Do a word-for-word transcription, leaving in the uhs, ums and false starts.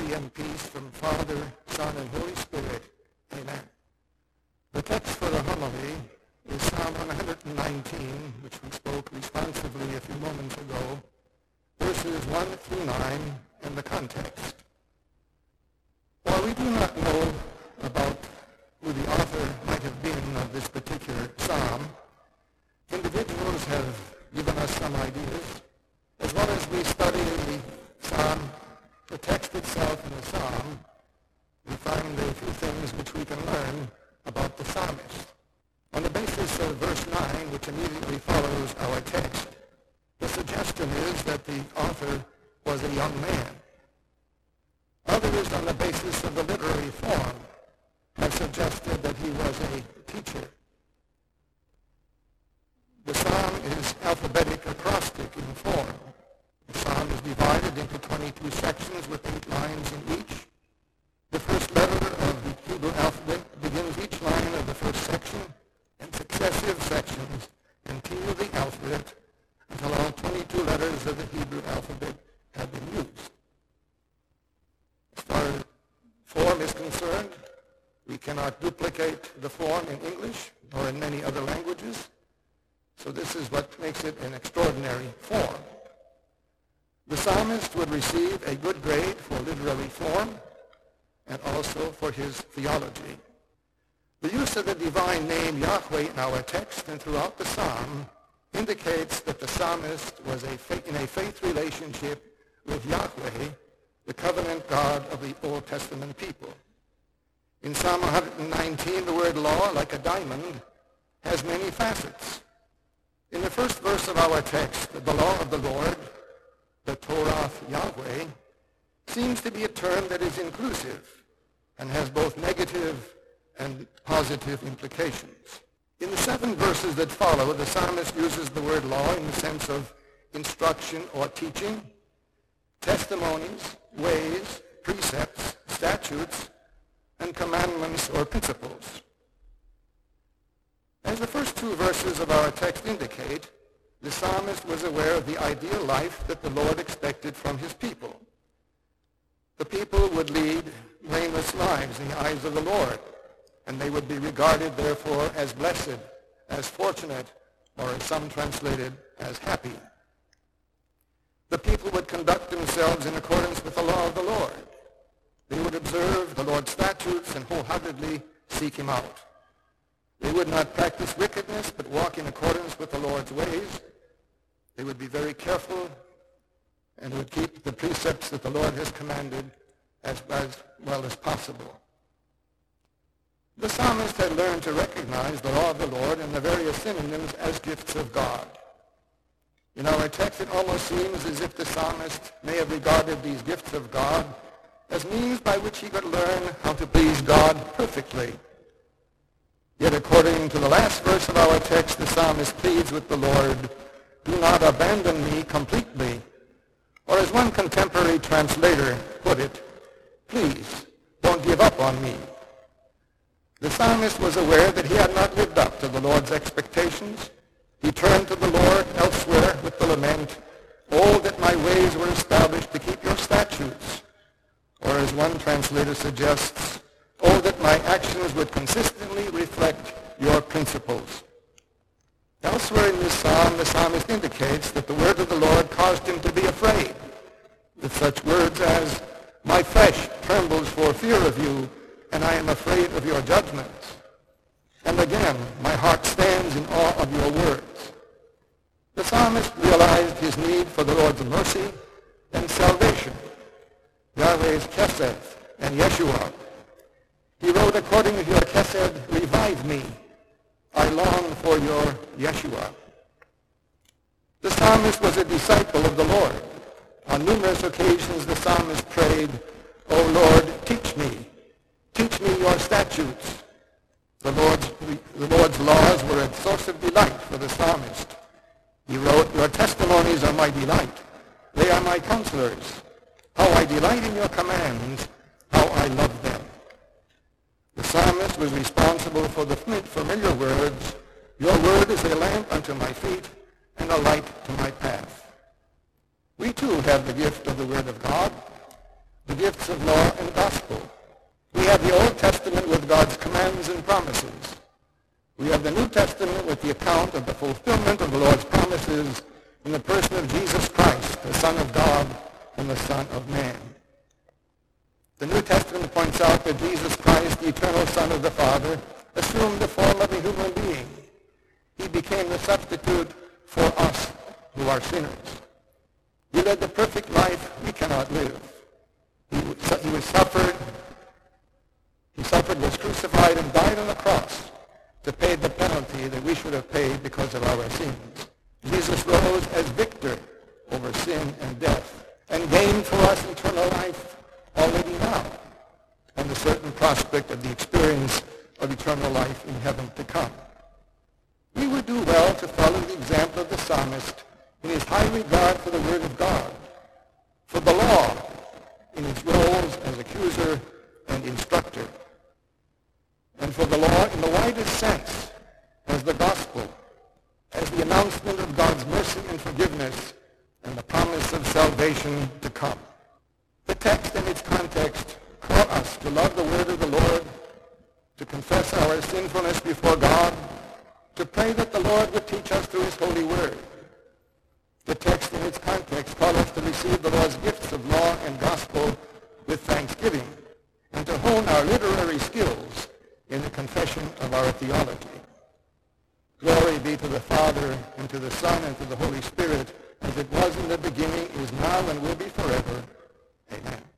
mercy and peace from Father, Son, and Holy Spirit. Amen. The text for the homily is Psalm one nineteen, which we spoke responsively a few moments ago, verses one through nine, and the context. While we do not know about who the author might have been of this particular psalm, individuals have given us some ideas. As well as we study the psalm, the text itself in the psalm, we find a few things which we can learn about the psalmist. On the basis of verse nine, which immediately follows our text, the suggestion is that the author was a young man. Others, on the basis of the literary form, have suggested that he was a teacher. The psalm is alphabetic acrostic in form. The psalm is divided into twenty-two sections with eight lines in each. The first letter of the Hebrew alphabet begins each line of the first section, and successive sections continue the alphabet until all twenty-two letters of the Hebrew alphabet have been used. As far as form is concerned, we cannot duplicate the form in English or in many other languages, so this is what makes it an extraordinary form. The psalmist would receive a good grade for literary form and also for his theology. The use of the divine name Yahweh in our text and throughout the psalm indicates that the psalmist was a fa- in a faith relationship with Yahweh, the covenant God of the Old Testament people. In Psalm one nineteen, the word law, like a diamond, has many facets. In the first verse of our text, the law of the Lord, the Torah Yahweh, seems to be a term that is inclusive and has both negative and positive implications. In the seven verses that follow, the psalmist uses the word law in the sense of instruction or teaching, testimonies, ways, precepts, statutes, and commandments or principles. As the first two verses of our text indicate, the psalmist was aware of the ideal life that the Lord expected from his people. The people would lead blameless lives in the eyes of the Lord, and they would be regarded, therefore, as blessed, as fortunate, or as some translated, as happy. The people would conduct themselves in accordance with the law of the Lord. They would observe the Lord's statutes and wholeheartedly seek him out. They would not practice wickedness, but walk in accordance with the Lord's ways. They would be very careful and would keep the precepts that the Lord has commanded as, as well as possible. The psalmist had learned to recognize the law of the Lord and the various synonyms as gifts of God. In our text, it almost seems as if the psalmist may have regarded these gifts of God as means by which he could learn how to please God perfectly. Yet according to the last verse of our text, the psalmist pleads with the Lord, "Do not abandon me completely." Or as one contemporary translator put it, "Please, don't give up on me." The psalmist was aware that he had not lived up to the Lord's expectations. He turned to the Lord elsewhere with the lament, "Oh, that my ways were established to keep your statutes." Or as one translator suggests, "Oh, that my actions would consistently reflect your principles." Elsewhere in this psalm, the psalmist indicates that the word of the Lord caused him to be afraid, with such words as, "My flesh trembles for fear of you, and I am afraid of your judgments." And again, "My heart stands in awe of your words." The psalmist realized his need for the Lord's mercy and salvation, Yahweh's Chesed and Yeshua. He wrote, "According to your Chesed, revive me. I long for your Yeshua." The psalmist was a disciple of the Lord. On numerous occasions, the psalmist prayed, "O Lord, teach me. Teach me your statutes." The Lord's, the Lord's laws were a source of delight for the psalmist. He wrote, "Your testimonies are my delight. They are my counselors. How I delight in your commands. How I love them." The psalmist was responsible for the familiar words, "Your word is a lamp unto my feet and a light to my path." We too have the gift of the Word of God. The gifts of law and gospel. We have the Old Testament with God's commands and promises. We have the New Testament with the account of the fulfillment of the Lord's promises in the person of Jesus Christ, the Son of God and the Son of Man. The New Testament points out that Jesus Christ, the eternal Son of the Father, assumed the form of a human being. He became the substitute for us who are sinners. He led the perfect life we cannot live. He, he was suffered, he suffered, was crucified, and died on the cross to pay the penalty that we should have paid because of our sins. Jesus rose as victor over sin and death and gained for us eternal life already now and the certain prospect of the experience of eternal life in heaven to come. We would do well to follow the example of the psalmist in his high regard for the Word of God, for the law in its roles as accuser and instructor, and for the law in the widest sense as the gospel, as the announcement of God's mercy and forgiveness and the promise of salvation to come. The text and its context call us to love the Word of the Lord, to confess our sinfulness before God, to pray that the Lord would teach us through his holy word. The text and its context call us to receive the Lord's gifts of law and gospel with thanksgiving and to hone our literary skills in the confession of our theology. Glory be to the Father, and to the Son, and to the Holy Spirit, as it was in the beginning, is now, and will be forever. Amen.